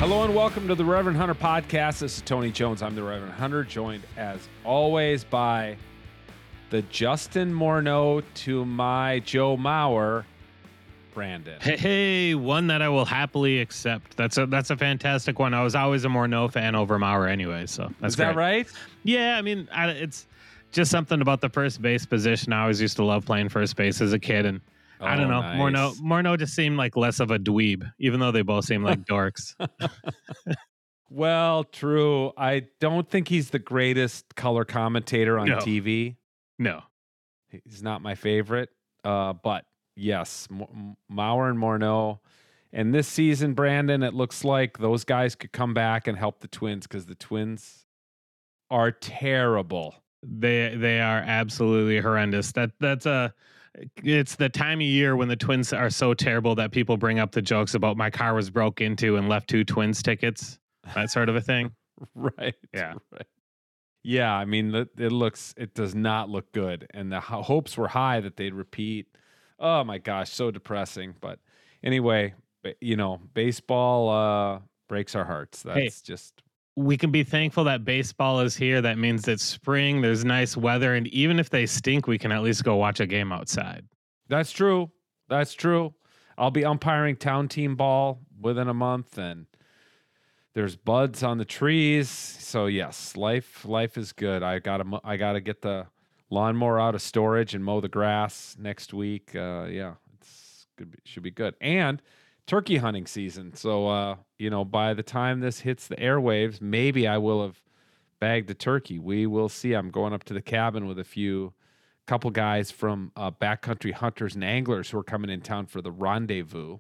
Hello and welcome to the Reverend Hunter Podcast. This is Tony Jones. I'm the Reverend Hunter, joined as always by the Justin Morneau to my Joe Mauer, Brandon. Hey, one that I will happily accept. That's a fantastic one. I was always a Morneau fan over Mauer anyway, so that's Is that great. right? Yeah, I mean, it's just something about the first base position. I always used to love playing first base as a kid, and I don't know. Nice. Morneau just seemed like less of a dweeb, even though they both seem like dorks. Well, true. I don't think he's the greatest color commentator on No. TV. No. He's not my favorite. But yes, Mauer and Morneau. And this season, Brandon, it looks like those guys could come back and help the Twins because the Twins are terrible. They are absolutely horrendous. It's the time of year when the Twins are so terrible that people bring up the jokes about my car was broke into and left 2 Twins tickets, that sort of a thing. Right. Yeah. Right. Yeah. I mean, it does not look good. And the hopes were high that they'd repeat. Oh my gosh. So depressing. But anyway, baseball breaks our hearts. That's just. We can be thankful that baseball is here. That means it's spring, there's nice weather, and even if they stink, we can at least go watch a game outside. That's true. That's true. I'll be umpiring town team ball within a month, and there's buds on the trees. So yes, life is good. I gotta get the lawnmower out of storage and mow the grass next week. It's good. Should be good. And turkey hunting season. So, by the time this hits the airwaves, maybe I will have bagged the turkey. We will see. I'm going up to the cabin with a couple guys from Backcountry Hunters and Anglers who are coming in town for the Rendezvous,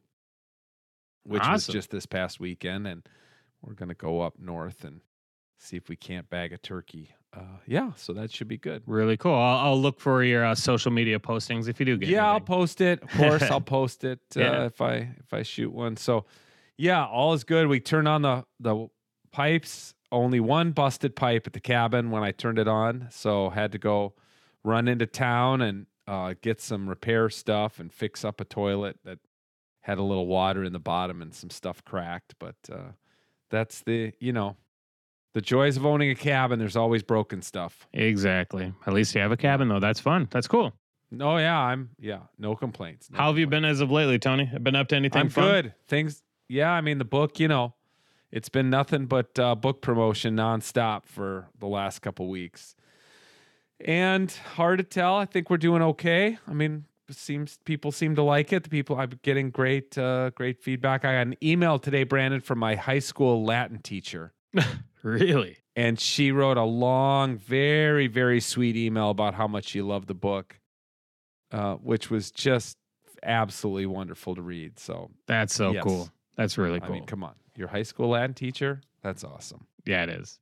which was just this past weekend. And we're going to go up north and see if we can't bag a turkey. So that should be good. Really cool. I'll look for your social media postings if you do get anything. I'll post it. Of course, I'll post it Yeah. if I shoot one. So, all is good. We turned on the pipes. Only one busted pipe at the cabin when I turned it on, so had to go run into town and get some repair stuff and fix up a toilet that had a little water in the bottom and some stuff cracked. But that's the joys of owning a cabin. There's always broken stuff. Exactly. At least you have a cabin, though. That's fun. That's cool. Oh, yeah. No complaints. How have you been as of lately, Tony? Been up to anything I'm fun? good. Things, the book, it's been nothing but book promotion nonstop for the last couple weeks. And hard to tell. I think we're doing okay. I mean, people seem to like it. I'm getting great feedback. I got an email today, Brandon, from my high school Latin teacher. Really? And she wrote a long, very, very sweet email about how much she loved the book, which was just absolutely wonderful to read. So That's so yes. cool. That's really cool. I mean, come on. Your high school Latin teacher? That's awesome. Yeah, it is.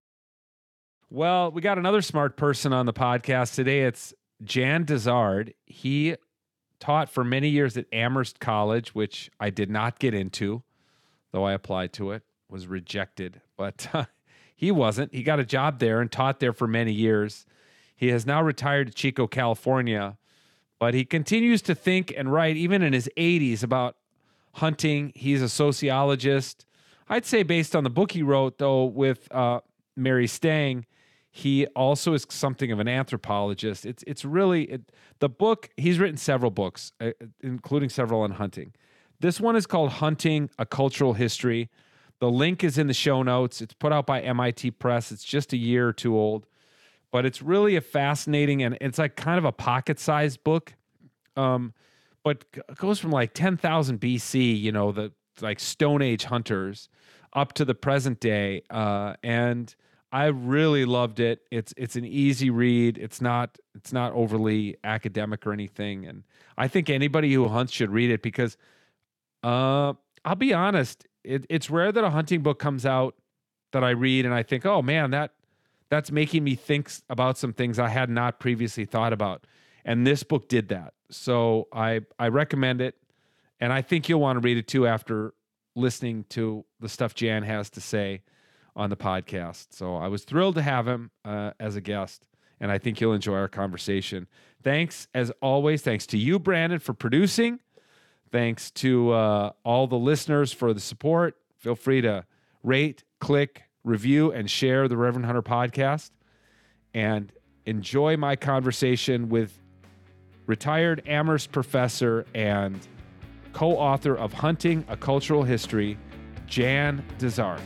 Well, we got another smart person on the podcast today. It's Jan Dezard. He taught for many years at Amherst College, which I did not get into, though I applied to it, was rejected. But he wasn't. He got a job there and taught there for many years. He has now retired to Chico, California, but he continues to think and write, even in his 80s, about hunting. He's a sociologist. I'd say based on the book he wrote, though, with Mary Stang, he also is something of an anthropologist. It's really the book. He's written several books, including several on hunting. This one is called Hunting: A Cultural History. The link is in the show notes. It's put out by MIT Press. It's just a year or two old, but it's really a fascinating, and it's like kind of a pocket-sized book. But it goes from like 10,000 BC, the like Stone Age hunters, up to the present day. And I really loved it. It's an easy read. It's not overly academic or anything. And I think anybody who hunts should read it because I'll be honest, it's rare that a hunting book comes out that I read and I think, oh man, that's making me think about some things I had not previously thought about. And this book did that. So I recommend it. And I think you'll want to read it too after listening to the stuff Jan has to say on the podcast. So I was thrilled to have him as a guest, and I think you'll enjoy our conversation. Thanks, as always. Thanks to you, Brandon, for producing. Thanks to all the listeners for the support. Feel free to rate, click, review, and share the Reverend Hunter podcast. And enjoy my conversation with retired Amherst professor and co-author of Hunting: A Cultural History, Jan Dysart.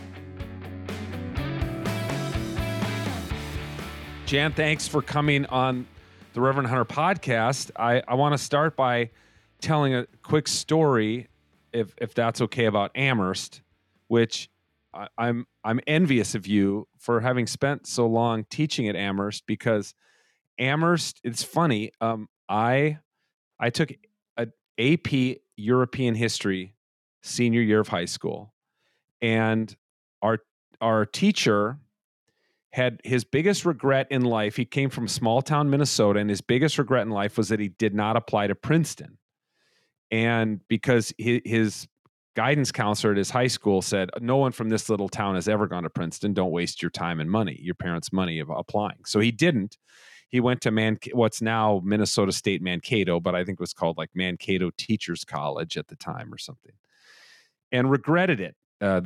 Jan, thanks for coming on the Reverend Hunter podcast. I want to start by telling a quick story, if that's okay, about Amherst, which I'm envious of you for having spent so long teaching at Amherst, because Amherst, it's funny. I took a AP European history senior year of high school, and our teacher had his biggest regret in life. He came from small town Minnesota, and his biggest regret in life was that he did not apply to Princeton. And because his guidance counselor at his high school said, no one from this little town has ever gone to Princeton. Don't waste your time and money, your parents' money, of applying. So he didn't. He went to what's now Minnesota State Mankato, but I think it was called like Mankato Teachers College at the time or something, and regretted it.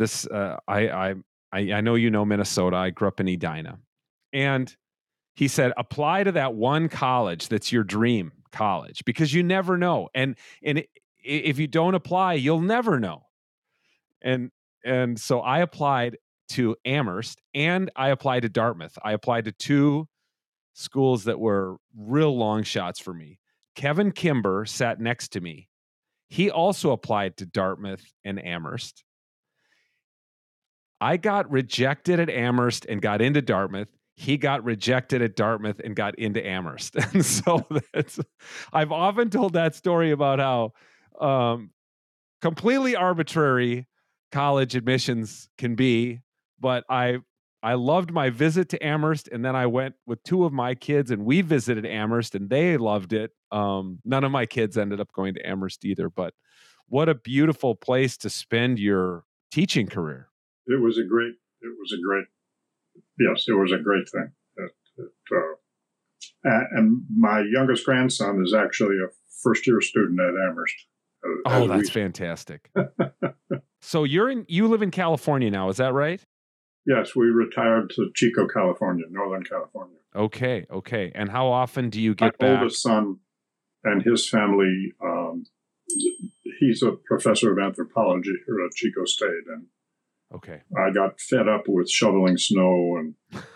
I know you know Minnesota. I grew up in Edina. And he said, apply to that one college that's your dream college, because you never know. And if you don't apply, you'll never know. And so I applied to Amherst, and I applied to Dartmouth. I applied to two schools that were real long shots for me. Kevin Kimber sat next to me. He also applied to Dartmouth and Amherst. I got rejected at Amherst and got into Dartmouth. He got rejected at Dartmouth and got into Amherst. And so I've often told that story about how completely arbitrary college admissions can be. But I loved my visit to Amherst, and then I went with two of my kids, and we visited Amherst, and they loved it. None of my kids ended up going to Amherst either. But what a beautiful place to spend your teaching career. It was a great thing. And my youngest grandson is actually a first-year student at Amherst. That's fantastic. So you live in California now, is that right? Yes, we retired to Chico, California, Northern California. Okay. And how often do you get back? My oldest son and his family, he's a professor of anthropology here at Chico State, and okay, I got fed up with shoveling snow and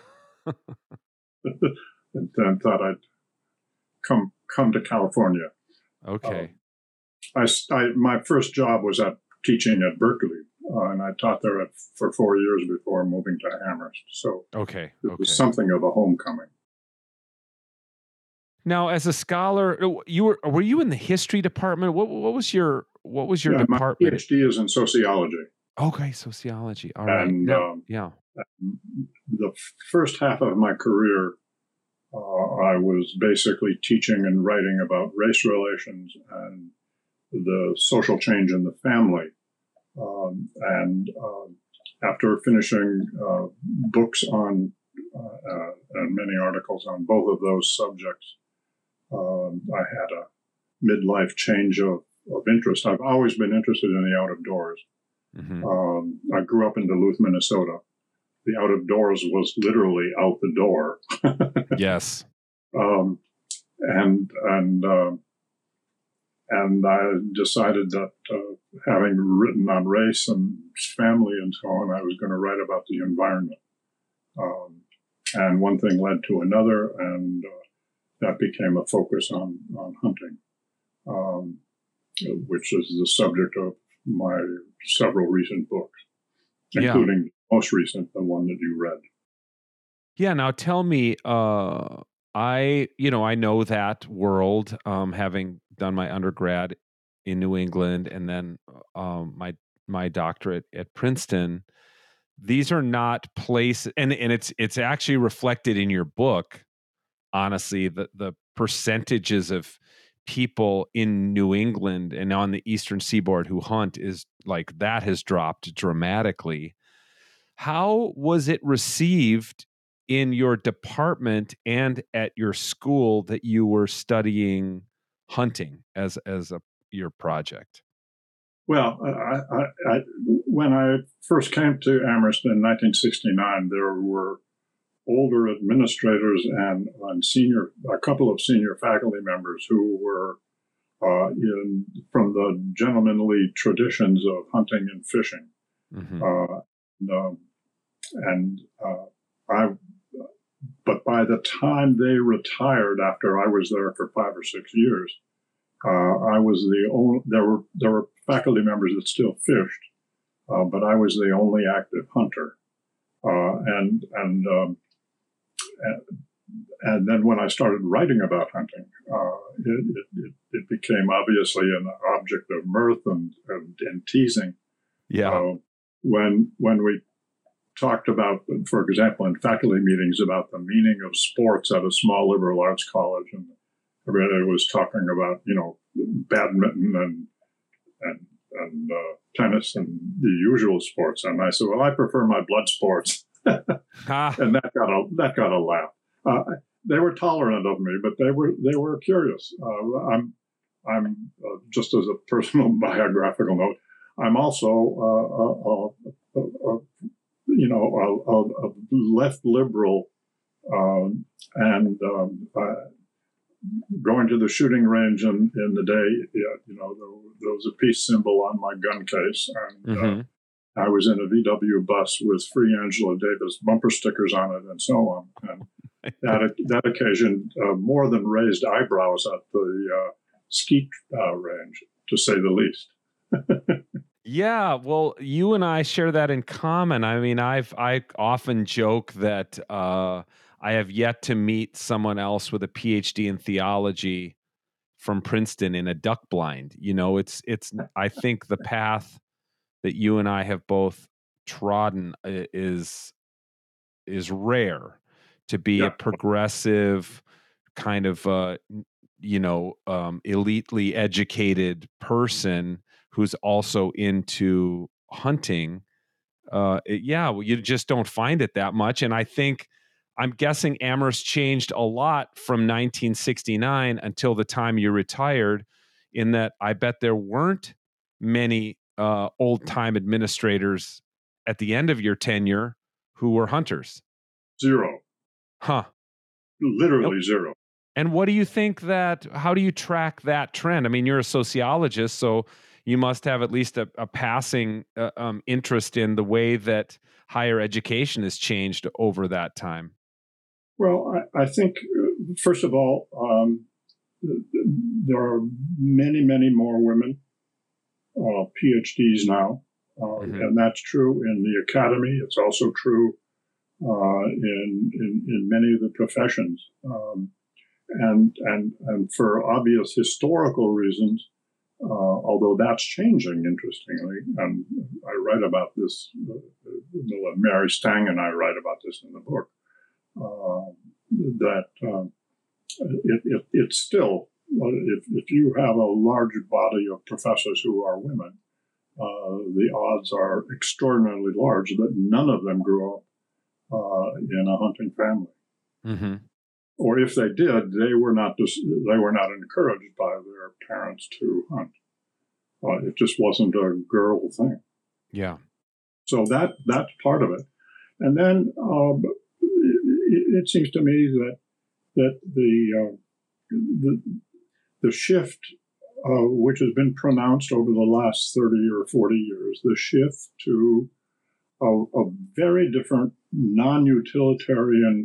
and then thought I'd come to California. Okay. My first job was teaching at Berkeley, and I taught there for 4 years before moving to Amherst. So it was something of a homecoming. Now, as a scholar, were you in the history department? What was your department? My PhD is in sociology. Okay, sociology. All right. And the first half of my career, I was basically teaching and writing about race relations and the social change in the family. After finishing books on and many articles on both of those subjects, I had a midlife change of interest. I've always been interested in the out of doors. Mm-hmm. I grew up in Duluth, Minnesota. The out of doors was literally out the door. Yes. And I decided that having written on race and family and so on, I was going to write about the environment. And one thing led to another, and that became a focus on hunting, which is the subject of my several recent books, including the most recent, the one that you read. Yeah. Now tell me, I know that world, having done my undergrad in New England and then my doctorate at Princeton. These are not places, and it's actually reflected in your book. Honestly, the percentages of people in New England and on the Eastern Seaboard who hunt is like that has dropped dramatically. How was it received in your department and at your school that you were studying hunting as your project? Well, when I first came to Amherst in 1969, there were older administrators and a couple of senior faculty members who were from the gentlemanly traditions of hunting and fishing. Mm-hmm. But by the time they retired, after I was there for 5 or 6 years, I was the only. There were faculty members that still fished, but I was the only active hunter. And then when I started writing about hunting, it became obviously an object of mirth and teasing. Yeah. When we talked about, for example, in faculty meetings about the meaning of sports at a small liberal arts college, and everybody was talking about, badminton and tennis and the usual sports, and I said, well, I prefer my blood sports. And that got a laugh. They were tolerant of me, but they were curious. I'm just as a personal biographical note, I'm also a left liberal, and going to the shooting range in the day. There was a peace symbol on my gun case, and Mm-hmm. I was in a VW bus with Free Angela Davis bumper stickers on it, and so on. And that occasion more than raised eyebrows at the skeet range, to say the least. Yeah, well, you and I share that in common. I mean, I often joke that I have yet to meet someone else with a PhD in theology from Princeton in a duck blind. It's I think the path that you and I have both trodden is rare, to be a progressive kind of elitely educated person who's also into hunting. You just don't find it that much. And I'm guessing Amherst changed a lot from 1969 until the time you retired, in that I bet there weren't many old time administrators at the end of your tenure who were hunters. Zero. Huh. Literally zero. And what do you think how do you track that trend? I mean, you're a sociologist, so you must have at least a passing interest in the way that higher education has changed over that time. Well, I think, first of all, there are many, many more women PhDs now, and that's true in the academy. It's also true in many of the professions, and for obvious historical reasons. Although that's changing, interestingly, and I write about this. Mary Stang and I write about this in the book. It's still, if you have a large body of professors who are women, the odds are extraordinarily large that none of them grew up in a hunting family. Mm-hmm. Or if they did, they were not encouraged by their parents to hunt. It just wasn't a girl thing. Yeah. So that's part of it. And then it seems to me that the shift, which has been pronounced over the last 30 or 40 years, the shift to a very different non-utilitarian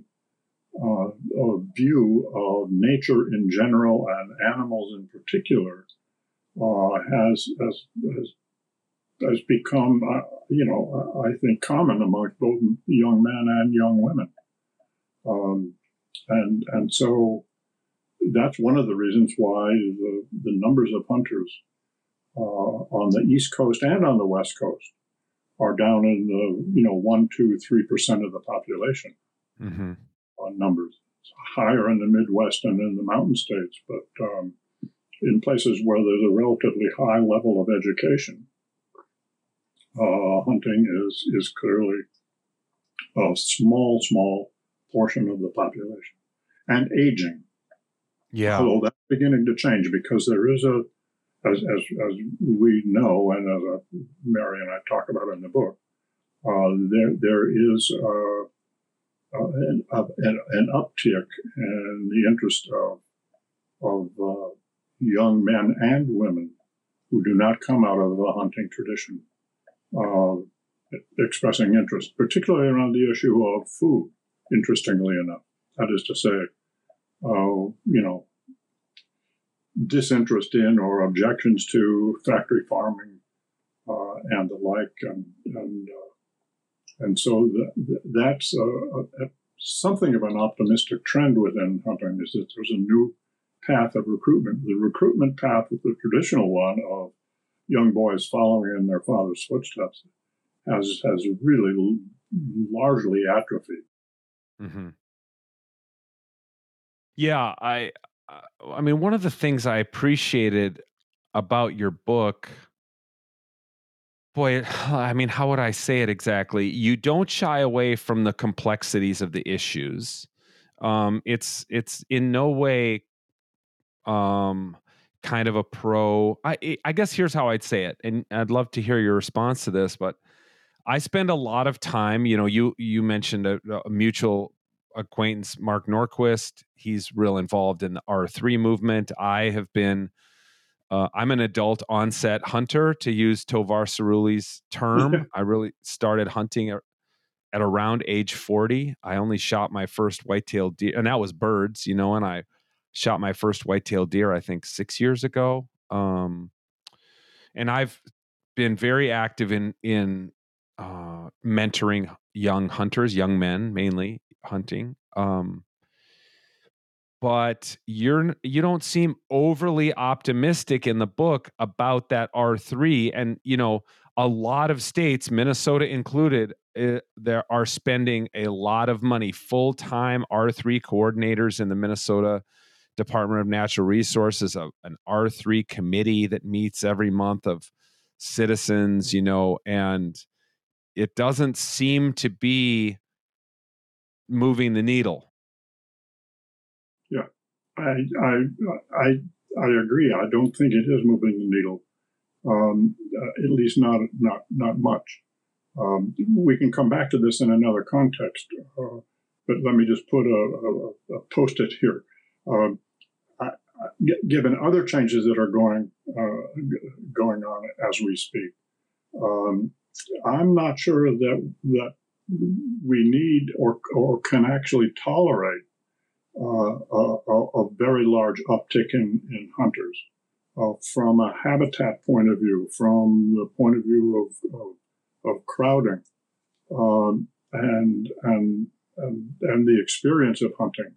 view of nature in general and animals in particular has become, I think, common amongst both young men and young women. And so that's one of the reasons why the numbers of hunters on the East Coast and on the West Coast are down in the 1%, 2%, 3% of the population. Mm-hmm. On numbers. It's higher in the Midwest and in the mountain states, but in places where there's a relatively high level of education, hunting is clearly a small portion of the population. And aging. Yeah. Although that's beginning to change, because there is as we know, and as Mary and I talk about in the book, there is an uptick in the interest of young men and women who do not come out of the hunting tradition, expressing interest, particularly around the issue of food, interestingly enough. That is to say, disinterest in or objections to factory farming and the like. And so that's something of an optimistic trend within hunting, is that there's a new path of recruitment. The recruitment path is the traditional one of young boys following in their father's footsteps has really largely atrophied. Mm-hmm. Yeah, I mean, one of the things I appreciated about your book, boy, I mean, how would I say it exactly? You don't shy away from the complexities of the issues. It's in no way kind of a pro. I guess here's how I'd say it, and I'd love to hear your response to this. But I spend a lot of time. You mentioned a mutual acquaintance, Mark Norquist. He's real involved in the R3 movement. I have been. I'm an adult onset hunter, to use Tovar Cerulli's term. I really started hunting at around age 40. I only shot my first white-tailed deer, and that was birds, and I shot my first white-tailed deer, I think 6 years ago. And I've been very active in mentoring young hunters, young men, mainly hunting. But you don't seem overly optimistic in the book about that R3. And, a lot of states, Minnesota included, there are spending a lot of money, full-time R3 coordinators in the Minnesota Department of Natural Resources, an R3 committee that meets every month of citizens, and it doesn't seem to be moving the needle. Yeah, I agree. I don't think it is moving the needle, at least not much. We can come back to this in another context, but let me just put a post-it here. Given other changes that are going on as we speak, I'm not sure that we need or can actually tolerate a very large uptick in hunters from a habitat point of view, from the point of view of crowding, and the experience of hunting,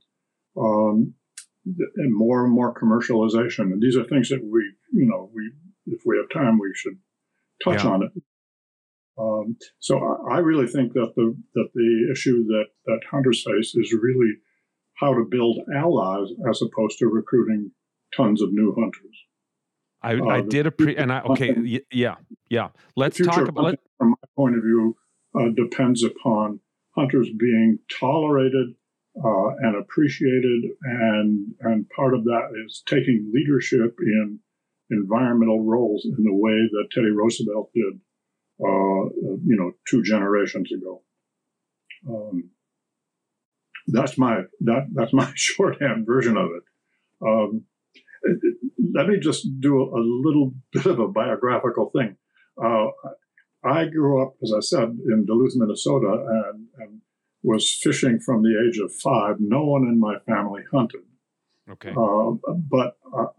and more commercialization. And these are things that we if we have time, we should touch on it. So I really think that the issue that hunters face is really how to build allies as opposed to recruiting tons of new hunters. I did okay. Yeah. Let's talk about it. From my point of view, depends upon hunters being tolerated and appreciated, and part of that is taking leadership in environmental roles in the way that Teddy Roosevelt did, 2 generations ago. That's my shorthand version of it. Let me just do a little bit of a biographical thing. I grew up, as I said, in Duluth, Minnesota, and was fishing from the age of 5. No one in my family hunted. Okay. But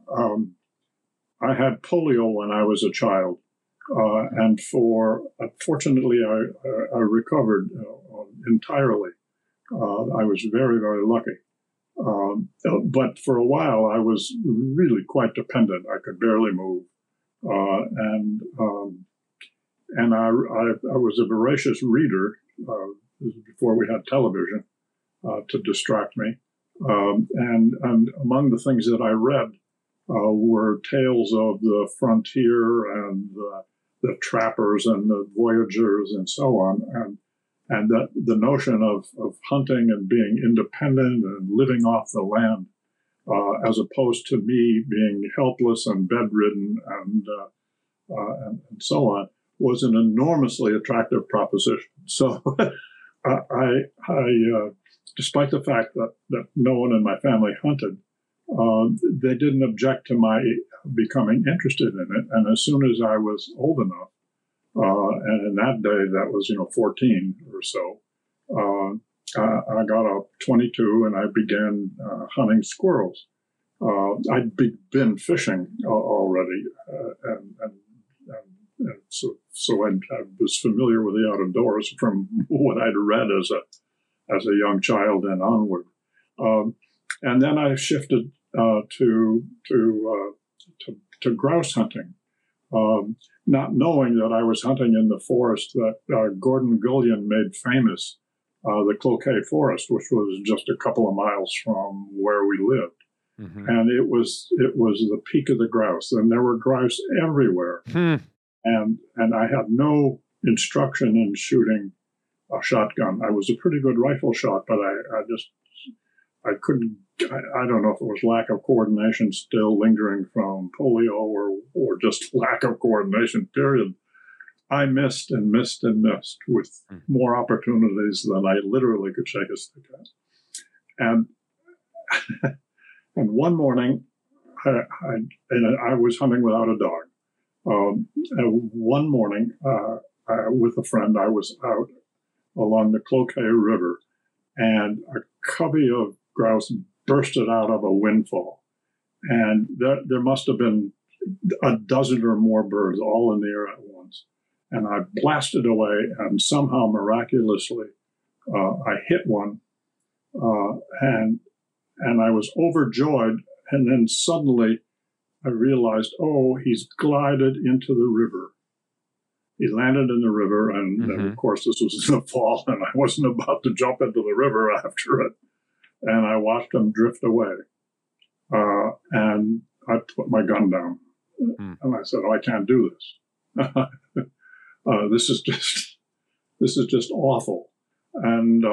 I had polio when I was a child, and fortunately, I recovered entirely. I was very, very lucky. But for a while, I was really quite dependent. I could barely move, and I was a voracious reader. This was before we had television to distract me. And among the things that I read were tales of the frontier and the trappers and the voyagers and so on, and that the notion of hunting and being independent and living off the land as opposed to me being helpless and bedridden and so on, was an enormously attractive proposition. So despite the fact that no one in my family hunted, they didn't object to my becoming interested in it. And as soon as I was old enough, and in that day, that was, 14 or so, I got a 22 and I began hunting squirrels. I'd been fishing already, and so I was familiar with the outdoors from what I'd read as a young child and onward. And then I shifted to grouse hunting, not knowing that I was hunting in the forest that Gordon Gullion made famous, the Cloquet Forest, which was just a couple of miles from where we lived. Mm-hmm. And it was the peak of the grouse, and there were grouse everywhere. And I had no instruction in shooting a shotgun. I was a pretty good rifle shot, but I couldn't. I don't know if it was lack of coordination still lingering from polio or just lack of coordination, period. I missed and missed and missed with more opportunities than I literally could shake a stick at. And one morning, I was hunting without a dog. One morning, with a friend, I was out along the Cloquet River, and a covey of grouse bursted out of a windfall. And there must have been a dozen or more birds all in the air at once. And I blasted away, and somehow miraculously, I hit one, and I was overjoyed. And then suddenly I realized, he's glided into the river. He landed in the river, and of course this was in the fall, and I wasn't about to jump into the river after it. And I watched him drift away. And I put my gun down, and I said, I can't do this. This is just awful. And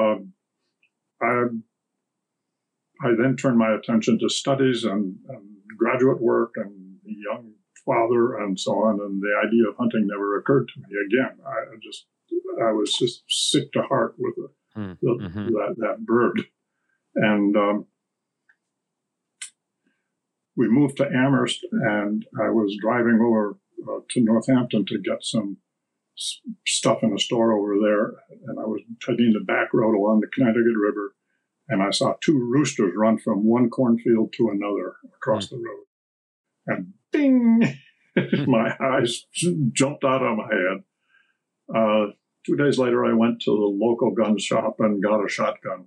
I then turned my attention to studies and graduate work and young father and so on, and the idea of hunting never occurred to me again. I was just sick to heart with that bird. And we moved to Amherst, and I was driving over to Northampton to get some stuff in a store over there, and I was taking the back road along the Connecticut River, and I saw two roosters run from one cornfield to another across the road. And bing! My eyes jumped out of my head. 2 days later, I went to the local gun shop and got a shotgun.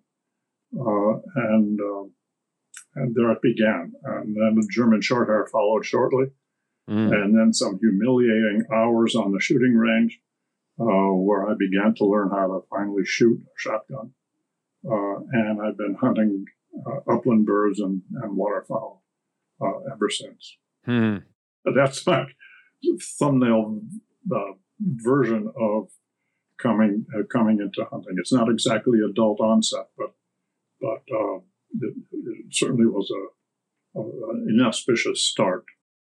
And there it began. And then the German Shorthair followed shortly. And then some humiliating hours on the shooting range, where I began to learn how to finally shoot a shotgun. And I've been hunting upland birds and waterfowl ever since. That's my thumbnail version of coming into hunting. It's not exactly adult onset, but it certainly was an inauspicious start.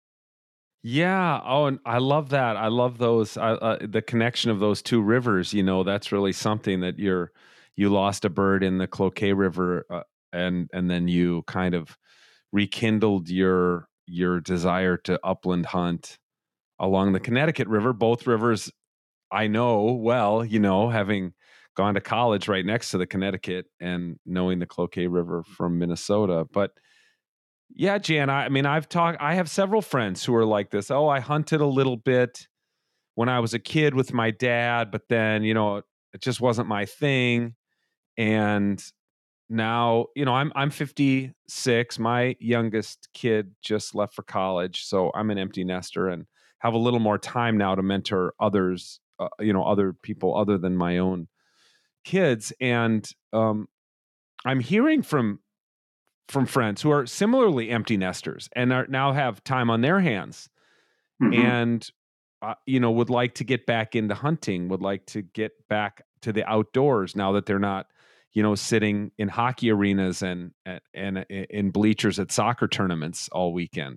Yeah. Oh, and I love that. I love those, the connection of those two rivers. That's really something that you lost a bird in the Cloquet River, and then you kind of rekindled your desire to upland hunt along the Connecticut River. Both rivers I know well, having gone to college right next to the Connecticut and knowing the Cloquet River from Minnesota. But yeah, Jan, I have several friends who are like this. Oh, I hunted a little bit when I was a kid with my dad, but then, it just wasn't my thing. And now, I'm 56. My youngest kid just left for college, so I'm an empty nester and have a little more time now to mentor others, other people other than my own kids. And I'm hearing from friends who are similarly empty nesters and are now have time on their hands, and would like to get back into hunting, would like to get back to the outdoors now that they're not sitting in hockey arenas and in bleachers at soccer tournaments all weekend.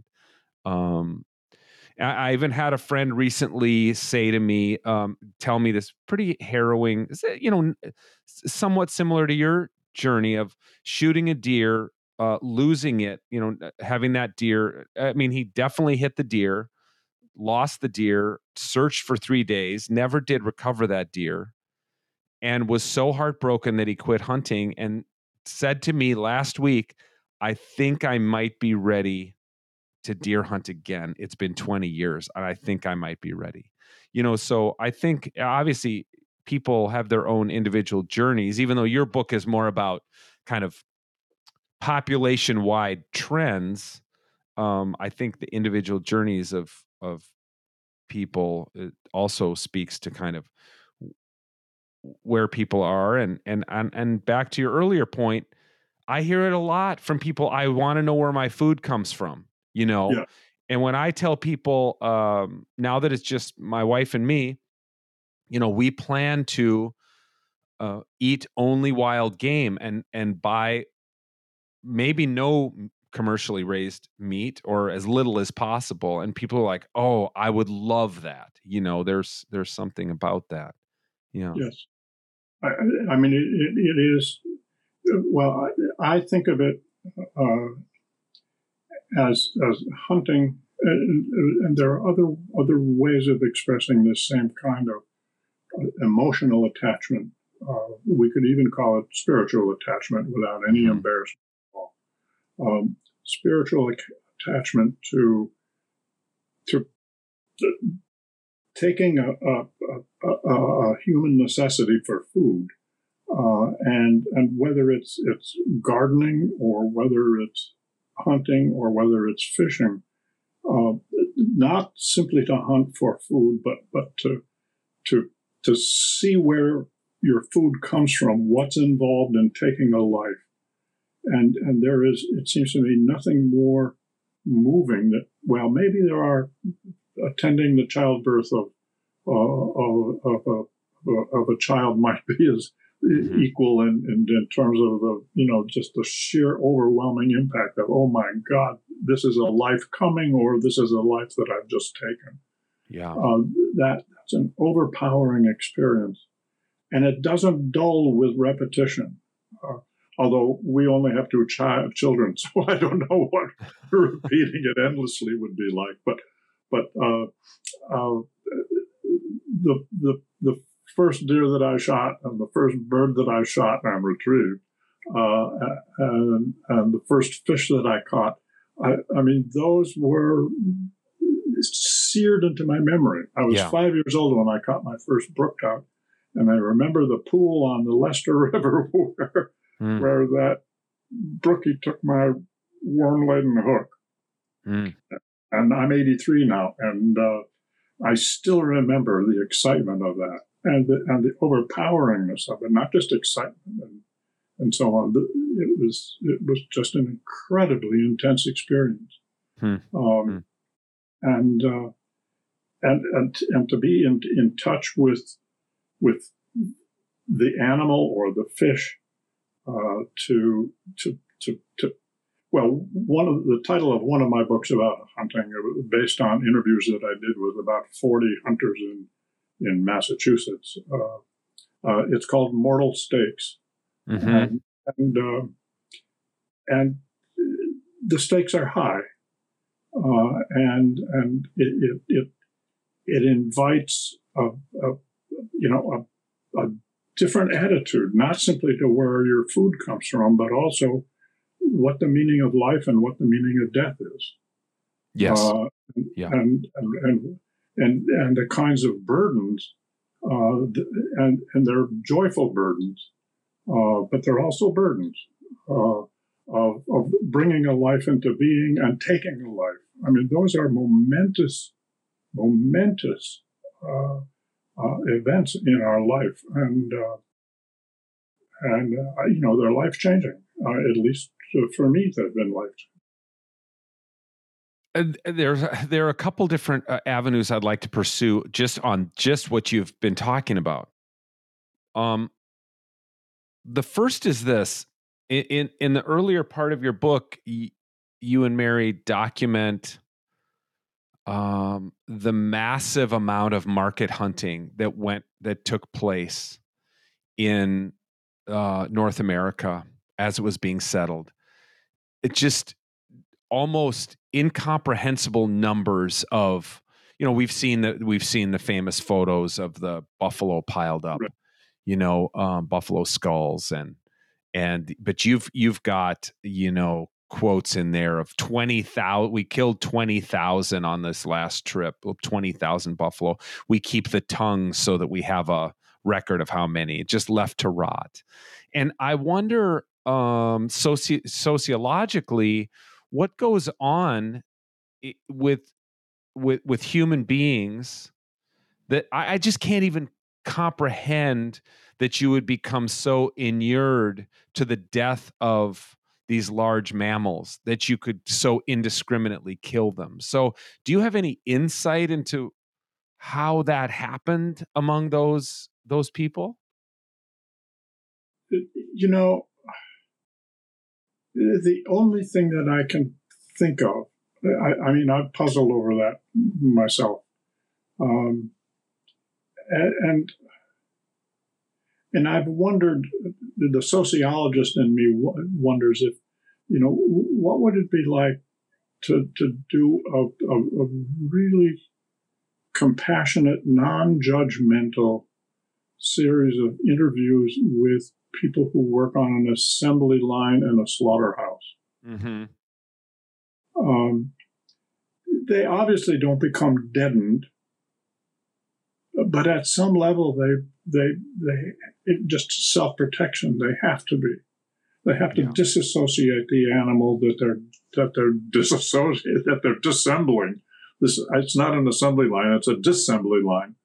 I even had a friend recently say to me, tell me this pretty harrowing, somewhat similar to your journey of shooting a deer, losing it, having that deer. I mean, he definitely hit the deer, lost the deer, searched for 3 days, never did recover that deer, and was so heartbroken that he quit hunting and said to me last week, I think I might be ready to deer hunt again. It's been 20 years and I think I might be ready. So I think obviously people have their own individual journeys, even though your book is more about kind of population-wide trends. I think the individual journeys of people also speaks to kind of where people are. And back to your earlier point, I hear it a lot from people. I want to know where my food comes from, Yeah. And when I tell people, now that it's just my wife and me, we plan to eat only wild game and buy maybe no commercially raised meat or as little as possible. And people are like, oh, I would love that. There's something about that. Yes. I mean, it is, well, I think of it as hunting, and there are other ways of expressing this same kind of emotional attachment. We could even call it spiritual attachment without any embarrassment at all. Spiritual attachment to taking a human necessity for food, and whether it's gardening or whether it's hunting or whether it's fishing, not simply to hunt for food, but to see where your food comes from, what's involved in taking a life, and there is, it seems to me, nothing more moving that. Well, maybe there are attending the childbirth of a child might be as equal in terms of the just the sheer overwhelming impact of, oh my God, this is a life coming, or this is a life that I've just taken. Yeah, that's an overpowering experience, and it doesn't dull with repetition. Although we only have 2 children, so I don't know what repeating it endlessly would be like. But the first deer that I shot and the first bird that I shot and retrieved, and the first fish that I caught, I mean, those were seared into my memory. I was 5 years old when I caught my first brook trout, and I remember the pool on the Lester River where that brookie took my worm-laden hook. And I'm 83 now, and I still remember the excitement of that and the overpoweringness of it, not just excitement and so on. It was just an incredibly intense experience. And to be in touch with the animal or the fish, well, the title of one of my books about hunting, based on interviews that I did with about 40 hunters in Massachusetts, it's called Mortal Stakes, and the stakes are high, and it invites a different attitude, not simply to where your food comes from, but also what the meaning of life and what the meaning of death is. Yes. And the kinds of burdens, and they're joyful burdens, but they're also burdens of bringing a life into being and taking a life. I mean, those are momentous events in our life, and they're life changing. At least for me, they've been life changing. There are a couple different avenues I'd like to pursue just on what you've been talking about. The first is this: in the earlier part of your book, you and Mary document the massive amount of market hunting that took place in North America as it was being settled. It just almost incomprehensible numbers of, we've seen the famous photos of the buffalo piled up, buffalo skulls, but you've got, quotes in there of 20,000. We killed 20,000 on this last trip, 20,000 buffalo. We keep the tongue so that we have a record of how many, just left to rot. And I wonder, sociologically, what goes on with human beings that I just can't even comprehend, that you would become so inured to the death of these large mammals that you could so indiscriminately kill them. So do you have any insight into how that happened among those people? The only thing that I can think of, I mean, I've puzzled over that myself. And I've wondered, the sociologist in me wonders if, what would it be like to do a really compassionate, non-judgmental series of interviews with people who work on an assembly line in a slaughterhouse. Mm-hmm. They obviously don't become deadened, but at some level they just self-protection. They have to be. They have to disassociate the animal that they're disassembling. It's not an assembly line; it's a disassembly line.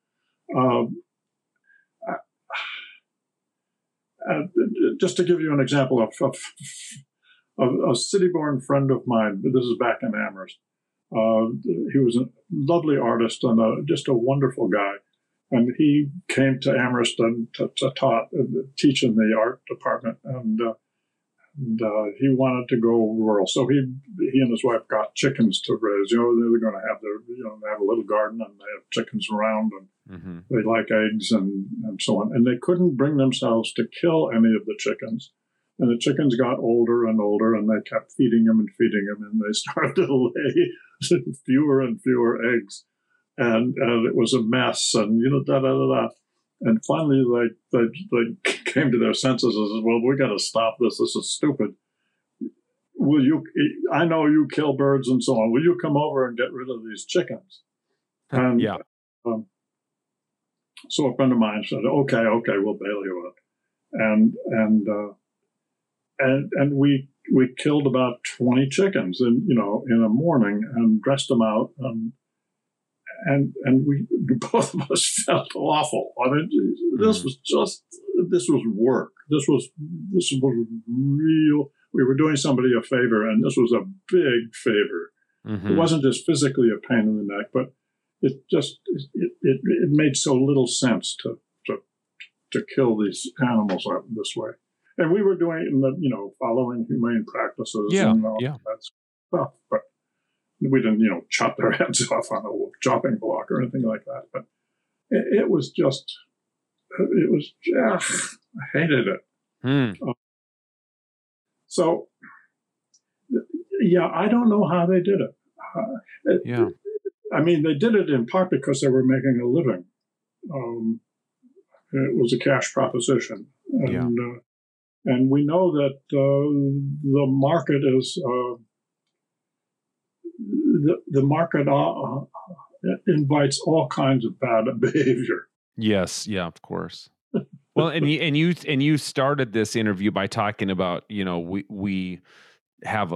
Just to give you an example of a city-born friend of mine, this is back in Amherst. He was a lovely artist and just a wonderful guy. And he came to Amherst and to teach in the art department. And he wanted to go rural. So he and his wife got chickens to raise. They were going to have they have a little garden and they have chickens around and they like eggs and so on. And they couldn't bring themselves to kill any of the chickens. And the chickens got older and older, and they kept feeding them, and they started to lay fewer and fewer eggs. And it was a mess, and And finally, they came to their senses and said, "Well, we got to stop this. This is stupid. Will you? I know you kill birds and so on. Will you come over and get rid of these chickens?" And so a friend of mine said, "Okay, we'll bail you out." And we killed about 20 chickens in a morning and dressed them out and we both of us felt awful. I mean, this was work. This was real. We were doing somebody a favor, and this was a big favor. Mm-hmm. It wasn't just physically a pain in the neck, but it made so little sense to kill these animals this way. And we were doing, following humane practices and all that stuff, but we didn't, chop their heads off on a chopping block or anything like that. But it was I hated it. So, I don't know how they did it. I mean, they did it in part because they were making a living. It was a cash proposition. And we know that the market is the market invites all kinds of bad behavior. Yes, of course. Well, and you started this interview by talking about we have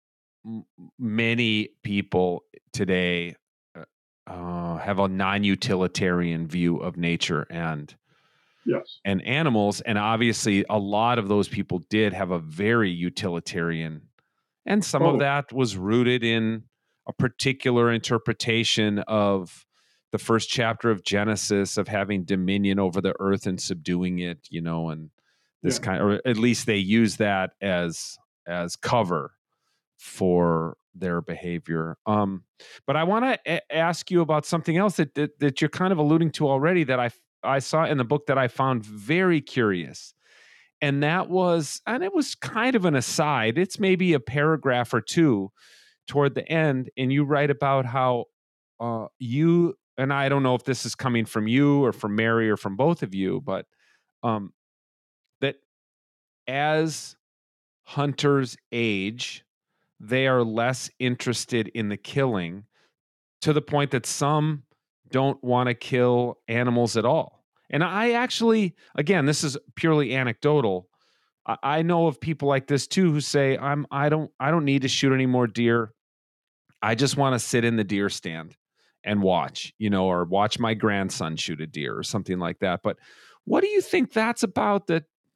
many people today have a non-utilitarian view of nature and animals, and obviously a lot of those people did have a very utilitarian, and some of that was rooted in a particular interpretation of the first chapter of Genesis of having dominion over the earth and subduing it, and this kind, or at least they use that as cover for their behavior. But I want to ask you about something else that you're kind of alluding to already, that I saw in the book that I found very curious. And that was, and it was kind of an aside, it's maybe a paragraph or two toward the end, and you write about how you, and I don't know if this is coming from you or from Mary or from both of you, but that as hunters age, they are less interested in the killing, to the point that some don't want to kill animals at all. And I actually, again, this is purely anecdotal. I know of people like this too, who say, I don't need to shoot any more deer. I just want to sit in the deer stand and watch, or watch my grandson shoot a deer or something like that. But what do you think that's about,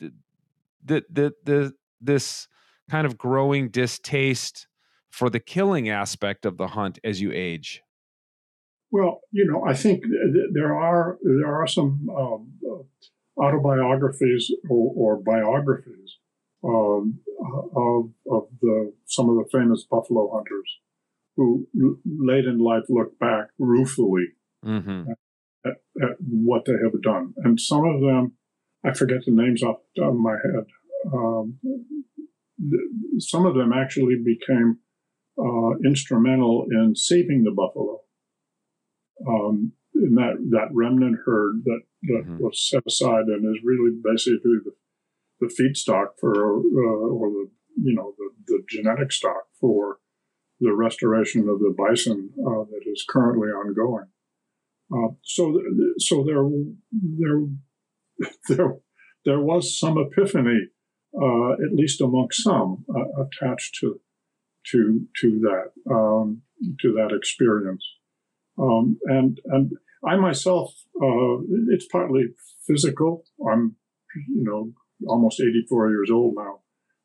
this kind of growing distaste for the killing aspect of the hunt as you age? Well, I think there are some autobiographies or biographies of some of the famous buffalo hunters who late in life look back ruefully at what they have done, and some of them, I forget the names off the top of my head. Some of them actually became instrumental in saving the buffalo. In that remnant herd that was set aside and is really basically the feedstock for, or the genetic stock for the restoration of the bison that is currently ongoing. So there was some epiphany, at least among some, attached to that experience. And I myself, it's partly physical. I'm, almost 84 years old now,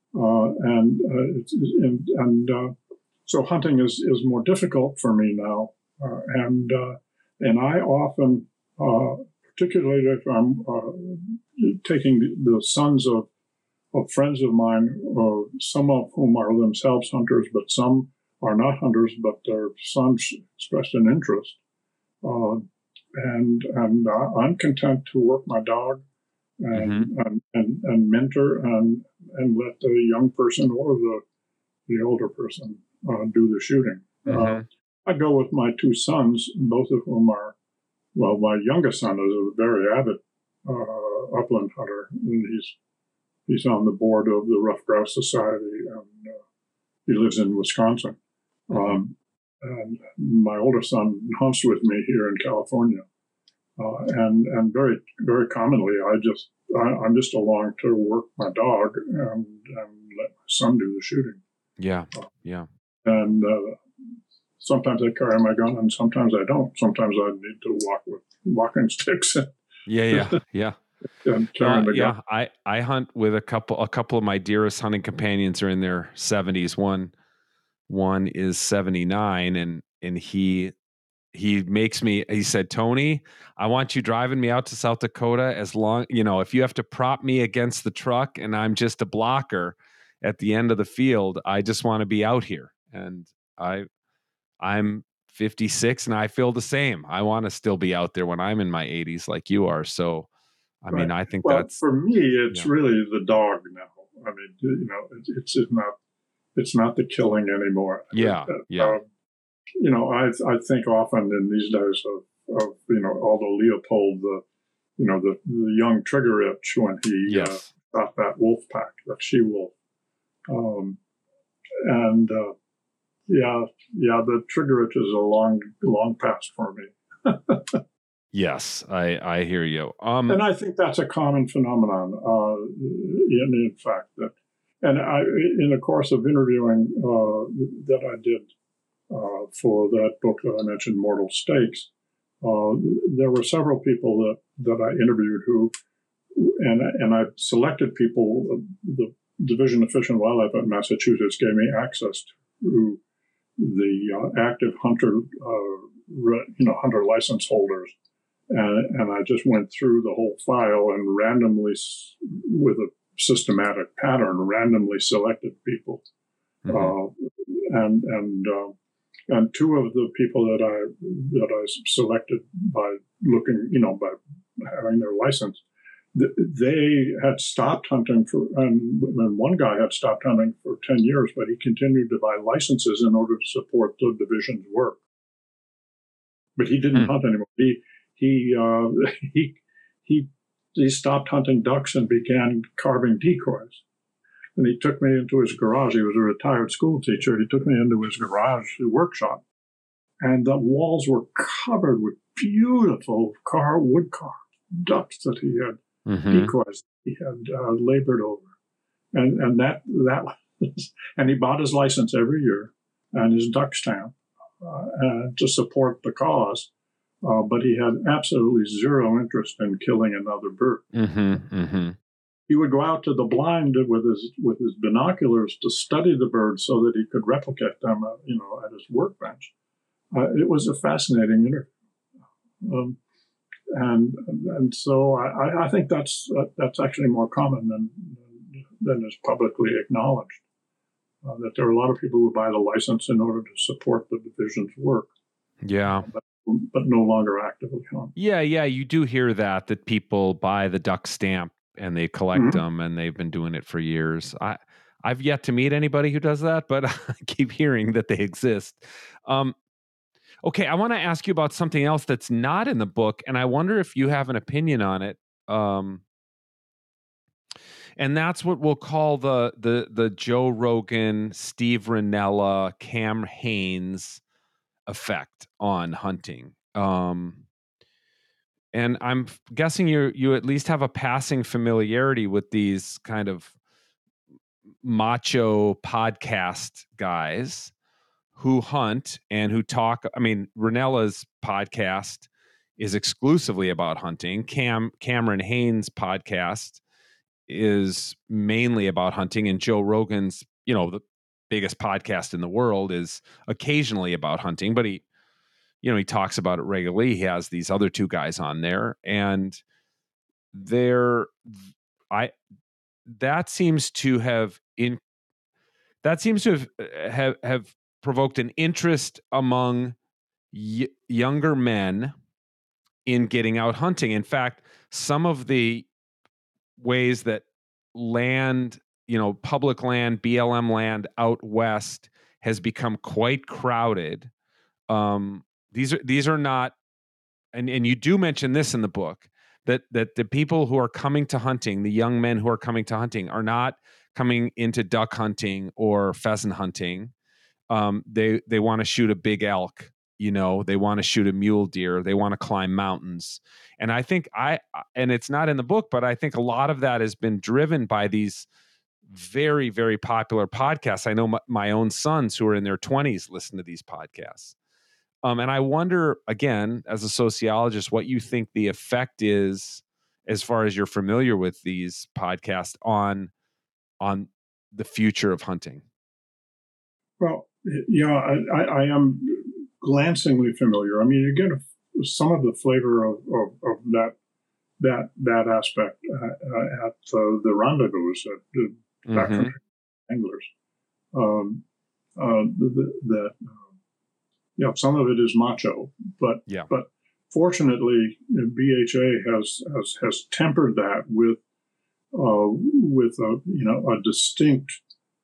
so hunting is more difficult for me now, and I often, particularly if I'm taking the sons of friends of mine, some of whom are themselves hunters, but some are not hunters, but their sons expressed an interest. And I'm content to work my dog and mentor and let the young person or the older person do the shooting. I go with my two sons, both of whom are, well, my youngest son is a very avid upland hunter, and he's on the board of the Ruffed Grouse Society, and he lives in Wisconsin. And my older son hunts with me here in California, and very, very commonly, I'm just along to work my dog and let my son do the shooting. Yeah. And sometimes I carry my gun, and sometimes I don't. Sometimes I need to walk with walking sticks. Yeah. And carrying the gun. I hunt with a couple of my dearest hunting companions are in their 70s. One is 79, and he makes me, he said, Tony, I want you driving me out to South Dakota, as long, if you have to prop me against the truck and I'm just a blocker at the end of the field, I just want to be out here. And I'm 56 and I feel the same. I want to still be out there when I'm in my 80s like you are. So, I mean, I think that's, for me, it's really the dog now. I mean, it's not the killing anymore. Yeah. I think often in these days of although Leopold, the young trigger itch when he got that wolf pack, that she wolf, the trigger itch is a long past for me. Yes, I hear you. And I think that's a common phenomenon. In fact, and in the course of interviewing that I did for that book that I mentioned, Mortal Stakes, there were several people that I interviewed and I selected people. The Division of Fish and Wildlife at Massachusetts gave me access to the active hunter license holders. And I just went through the whole file and randomly, with a systematic pattern, randomly selected people. And two of the people that I selected by looking, by having their license, they had stopped hunting and one guy had stopped hunting for 10 years, but he continued to buy licenses in order to support the division's work. But he didn't hunt anymore. He stopped hunting ducks and began carving decoys. And he took me into his garage. He was a retired school teacher. He took me into his garage workshop, and the walls were covered with beautiful wood carved ducks that he had decoys he had labored over, and that and he bought his license every year and his duck stamp to support the cause. But he had absolutely zero interest in killing another bird. He would go out to the blind with his binoculars to study the birds so that he could replicate them, at his workbench. It was a fascinating interview, and so I think that's actually more common than is publicly acknowledged. That there are a lot of people who buy the license in order to support the division's work. Yeah. But no longer actively hunt. Yeah, you do hear that people buy the duck stamp and they collect them, and they've been doing it for years. I've yet to meet anybody who does that, but I keep hearing that they exist. Okay, I want to ask you about something else that's not in the book, and I wonder if you have an opinion on it. And that's what we'll call the Joe Rogan, Steve Rinella, Cam Hanes effect on hunting. And I'm guessing you at least have a passing familiarity with these kind of macho podcast guys who hunt and who talk. I mean, Rinella's podcast is exclusively about hunting. Cameron Hanes' podcast is mainly about hunting, and Joe Rogan's, the biggest podcast in the world, is occasionally about hunting, but he talks about it regularly. He has these other two guys on there, and that seems to have provoked an interest among younger men in getting out hunting. In fact, some of the ways that land, public land, BLM land out west has become quite crowded. These are not, and you do mention this in the book, that the people who are coming to hunting, the young men who are coming to hunting, are not coming into duck hunting or pheasant hunting. They want to shoot a big elk, they want to shoot a mule deer, they want to climb mountains. And I think and it's not in the book, but I think a lot of that has been driven by these very, very popular podcasts. I know my own sons who are in their 20s listen to these podcasts. And I wonder, again, as a sociologist, what you think the effect is, as far as you're familiar with these podcasts, on the future of hunting. Well, yeah, I am glancingly familiar. I mean, you get some of the flavor of that aspect at the rendezvous at the backcountry anglers. Some of it is macho, but fortunately, BHA has tempered that with a distinct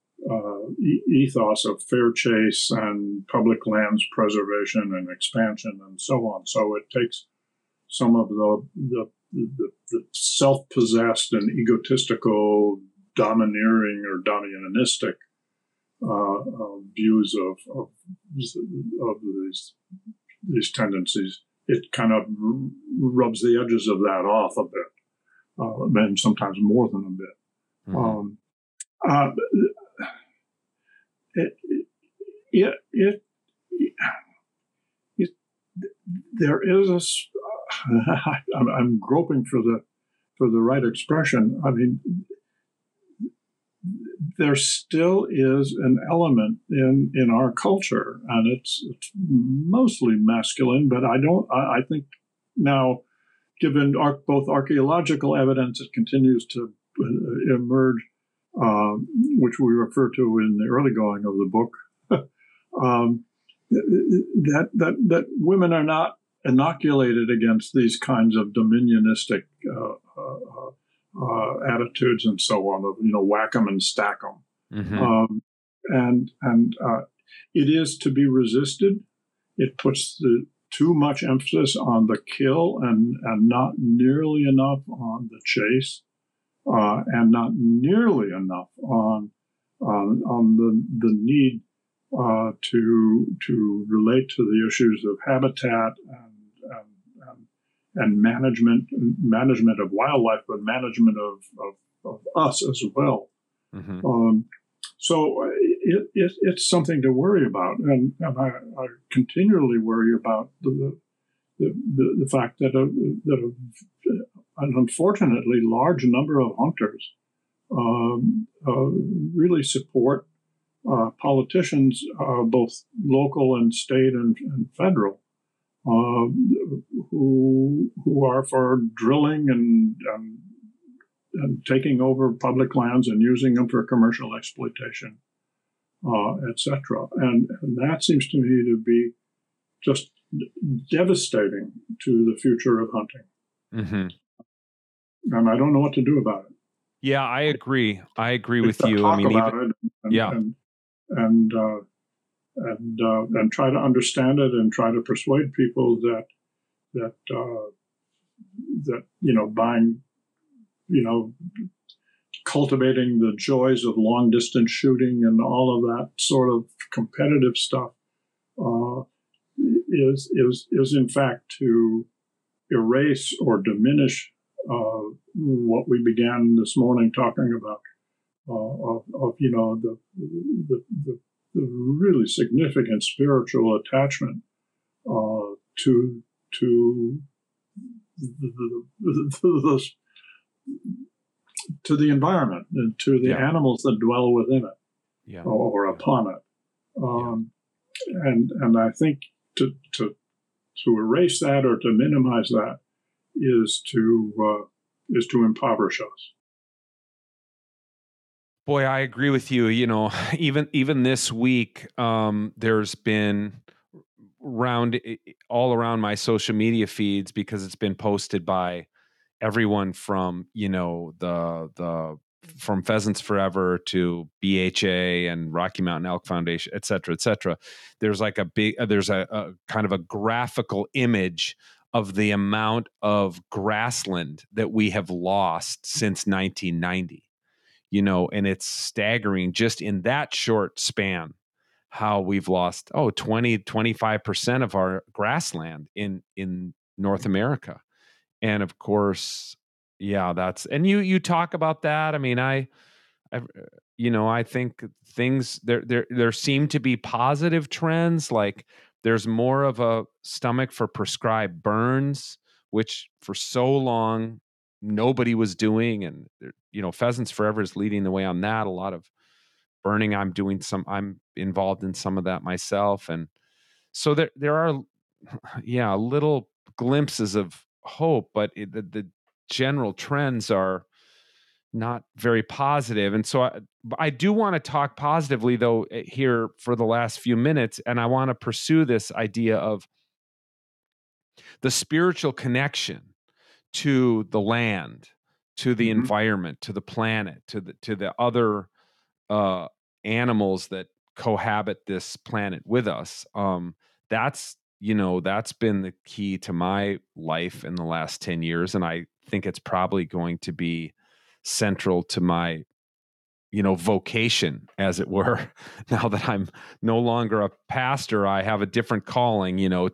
ethos of fair chase and public lands preservation and expansion and so on. So it takes some of the self-possessed and egotistical, domineering or dominionistic views of these tendencies. It kind of rubs the edges of that off a bit, and sometimes more than a bit. There is I'm groping for the right expression. I mean, there still is an element in our culture, and it's mostly masculine. But I think now, given both archaeological evidence, it continues to emerge, which we refer to in the early going of the book, that women are not inoculated against these kinds of dominionistic attitudes and so on, of whack 'em and stack 'em. Mm-hmm. And it is to be resisted. It puts too much emphasis on the kill and not nearly enough on the chase, and not nearly enough on the need to relate to the issues of habitat and management of wildlife, but management of us as well. Mm-hmm. So it's something to worry about, and I continually worry about the fact that an unfortunately large number of hunters really support politicians, both local and state and federal, who are for drilling and taking over public lands and using them for commercial exploitation, etc. And that seems to me to be just devastating to the future of hunting. Mm-hmm. And I don't know what to do about it. Yeah, I agree. I agree with you. Talk about it, and try to understand it, and try to persuade people that buying, cultivating the joys of long distance shooting and all of that sort of competitive stuff is in fact to erase or diminish what we began this morning talking about, the really significant spiritual attachment to the environment and to the animals that dwell within it, or upon it. And I think to erase that or to minimize that is to impoverish us. Boy, I agree with you. Even this week, there's been all around my social media feeds, because it's been posted by everyone from from Pheasants Forever to BHA and Rocky Mountain Elk Foundation, et cetera, et cetera. There's like there's a kind of a graphical image of the amount of grassland that we have lost since 1990. And it's staggering just in that short span how we've lost 20-25% of our grassland in North America. And of course, and you talk about that. I mean, I think things there seem to be positive trends. Like there's more of a stomach for prescribed burns, which for so long nobody was doing. And Pheasants Forever is leading the way on that. A lot of burning. I'm involved in some of that myself. And so there are, little glimpses of hope, but the general trends are not very positive. And so I do want to talk positively, though, here for the last few minutes. And I want to pursue this idea of the spiritual connection to the land, to the environment, to the planet, to the other animals that cohabit this planet with us. That's been the key to my life in the last 10 years. And I think it's probably going to be central to my, vocation, as it were. Now that I'm no longer a pastor, I have a different calling,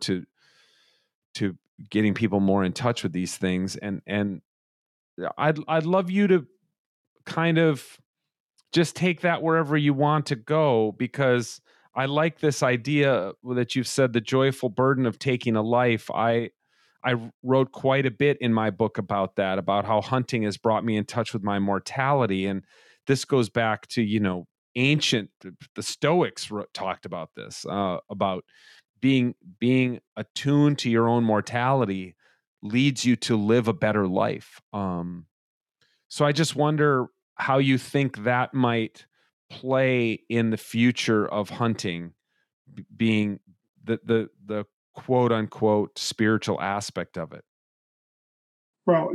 to getting people more in touch with these things. And I'd love you to kind of just take that wherever you want to go, because I like this idea that you've said, the joyful burden of taking a life. I wrote quite a bit in my book about that, about how hunting has brought me in touch with my mortality. And this goes back to, ancient, the Stoics talked about this, about being attuned to your own mortality leads you to live a better life. So I just wonder how you think that might play in the future of hunting, being the quote unquote spiritual aspect of it. Well,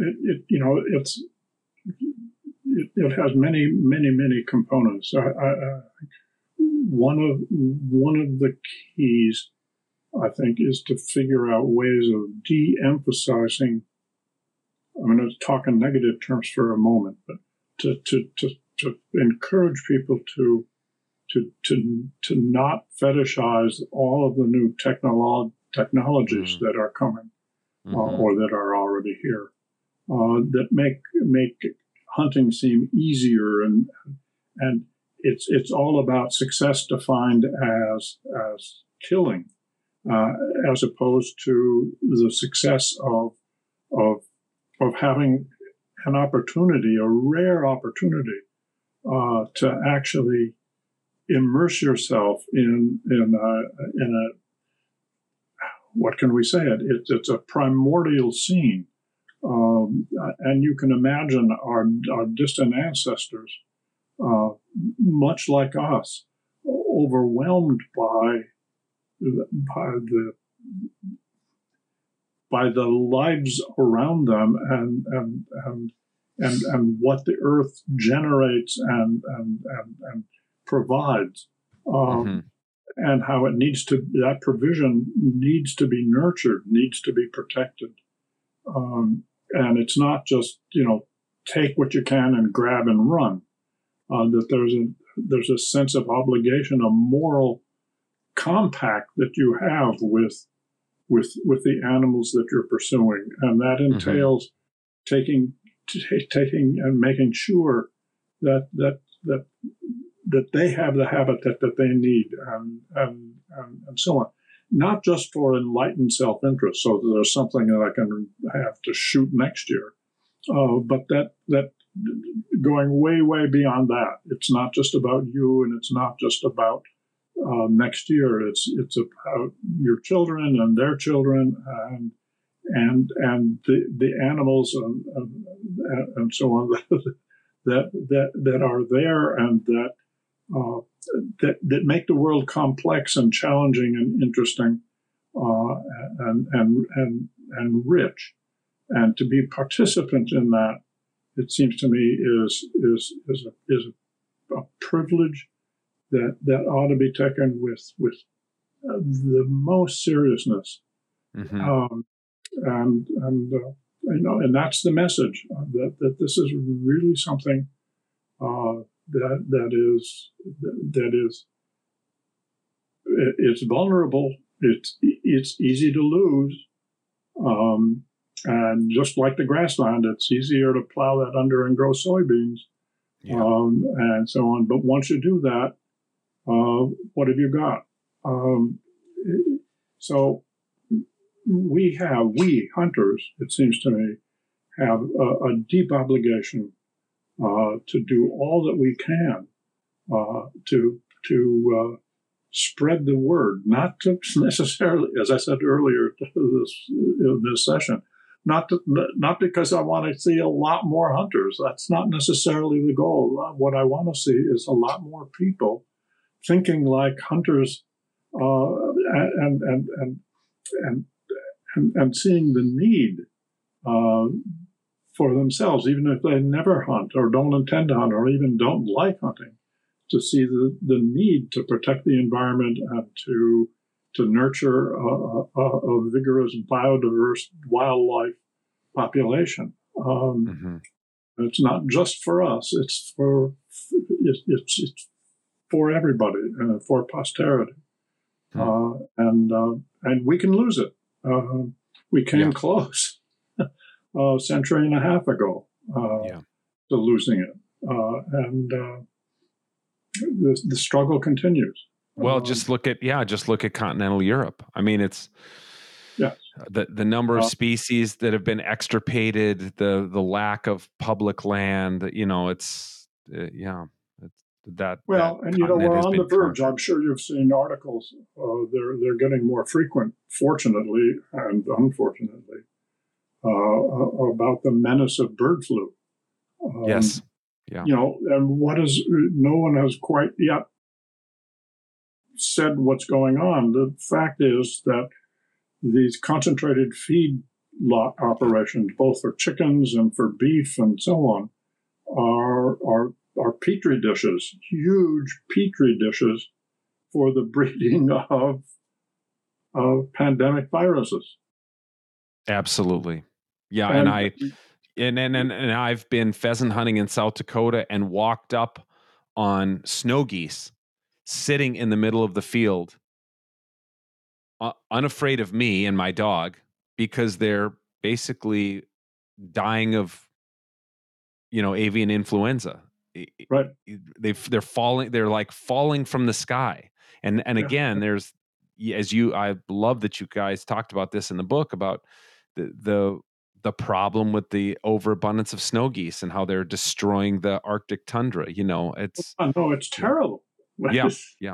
it has many components. One of the keys, I think, is to figure out ways of de-emphasizing. I'm going to talk in negative terms for a moment, but to encourage people to not fetishize all of the new technologies that are coming or that are already here, that make hunting seem easier, and it's all about success defined as killing, as opposed to the success of having an opportunity, a rare opportunity, to actually immerse yourself in a what can we say? It's a primordial scene, and you can imagine our distant ancestors, much like us, overwhelmed by the lives around them and what the earth generates and provides, and how that provision needs to be nurtured, needs to be protected, and it's not just take what you can and grab and run. That there's a sense of obligation, a moral compact that you have with the animals that you're pursuing, and that entails taking and making sure that they have the habitat that they need, and so on. Not just for enlightened self-interest, so that there's something that I can have to shoot next year, but that going way beyond that. It's not just about you, and it's not just about next year. It's about your children and their children, and the animals and so on that are there, and that make the world complex and challenging and interesting, and rich. And to be participant in that, it seems to me, is a privilege that ought to be taken with the most seriousness, and that's the message, that this is really something that is it's vulnerable. It's easy to lose, and just like the grassland, it's easier to plow that under and grow soybeans, and so on. But once you do that, what have you got? So we hunters, it seems to me, have a deep obligation to do all that we can to spread the word, not to necessarily, as I said earlier, this session, not because I want to see a lot more hunters. That's not necessarily the goal. What I want to see is a lot more people thinking like hunters, and seeing the need for themselves, even if they never hunt or don't intend to hunt or even don't like hunting, to see the need to protect the environment and to nurture a vigorous, biodiverse wildlife population. It's not just for us; it's for everybody and for posterity, and we can lose it. We came close a century and a half ago to losing it, and the struggle continues. Well, just look at continental Europe. I mean, it's the number of species that have been extirpated, the lack of public land. It's that. Well, and we're on the verge. I'm sure you've seen articles. They're getting more frequent, fortunately and unfortunately, about the menace of bird flu. Yes. Yeah. And no one has quite yet said what's going on. The fact is that these concentrated feed lot operations, both for chickens and for beef and so on, are petri dishes, huge petri dishes for the breeding of pandemic viruses. Absolutely. Yeah. And I've been pheasant hunting in South Dakota and walked up on snow geese sitting in the middle of the field, unafraid of me and my dog, because they're basically dying of, avian influenza. Right. They're falling. They're like falling from the sky. And again, there's, I love that you guys talked about this in the book about the problem with the overabundance of snow geese and how they're destroying the Arctic tundra. It's terrible. Yeah. Yeah.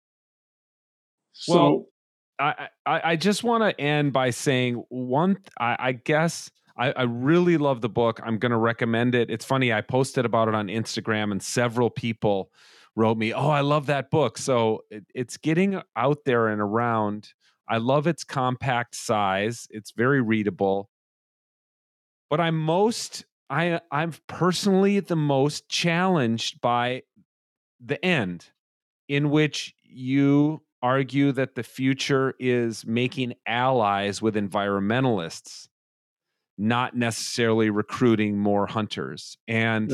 So, I just want to end by saying I guess I really love the book. I'm going to recommend it. It's funny. I posted about it on Instagram and several people wrote me, "Oh, I love that book." So it's getting out there and around. I love its compact size. It's very readable. But I'm personally the most challenged by the end, in which you argue that the future is making allies with environmentalists, not necessarily recruiting more hunters. And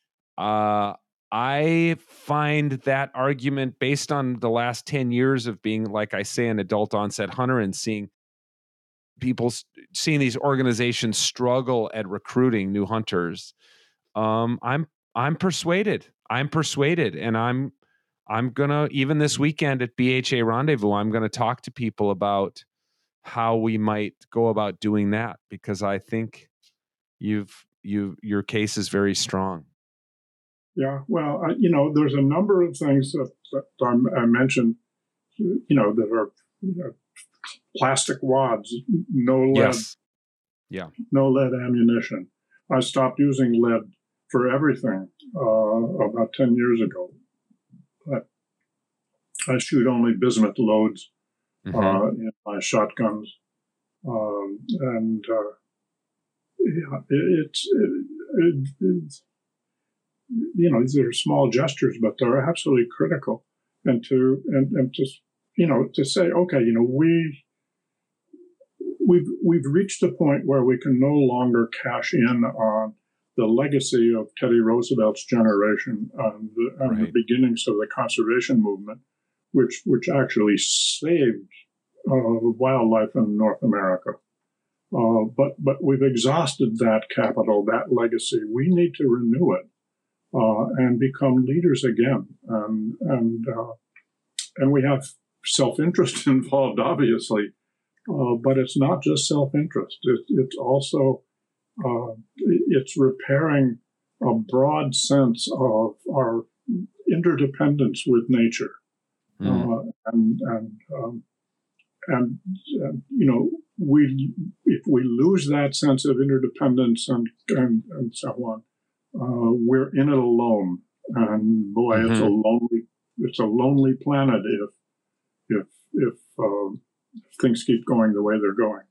I find that argument, based on the last 10 years of being, like I say, an adult onset hunter and seeing these organizations struggle at recruiting new hunters. I'm persuaded. And I'm gonna, even this weekend at BHA Rendezvous, I'm gonna talk to people about how we might go about doing that, because I think your case is very strong. Yeah, well, there's a number of things that I mentioned, that are plastic wads, no lead, yes. Yeah, no lead ammunition. I stopped using lead for everything about 10 years ago. I shoot only bismuth loads in my shotguns, these are small gestures, but they're absolutely critical. And to say, okay, we've reached a point where we can no longer cash in on the legacy of Teddy Roosevelt's generation and the beginnings of the conservation movement, which actually saved wildlife in North America. But we've exhausted that capital, that legacy. We need to renew it and become leaders again. And we have self-interest involved, obviously, but it's not just self-interest. It's also it's repairing a broad sense of our interdependence with nature, if we lose that sense of interdependence and so on, we're in it alone. And boy, it's a lonely planet if things keep going the way they're going.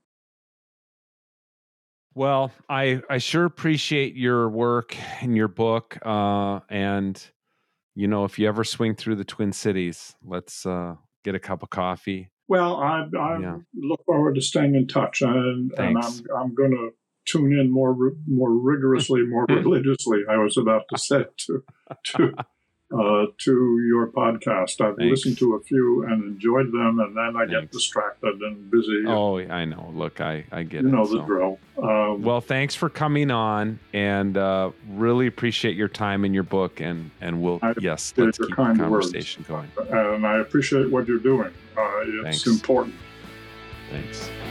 Well, I sure appreciate your work and your book. And, if you ever swing through the Twin Cities, let's get a cup of coffee. Well, I look forward to staying in touch, and I'm going to tune in more rigorously, more religiously. I was about to say to your podcast. I've listened to a few and enjoyed them, and then I get distracted and busy. Oh, I know. Look, I get it. The drill. Well, thanks for coming on, and really appreciate your time and your book, and let's keep the conversation going. And I appreciate what you're doing. It's important. Thanks.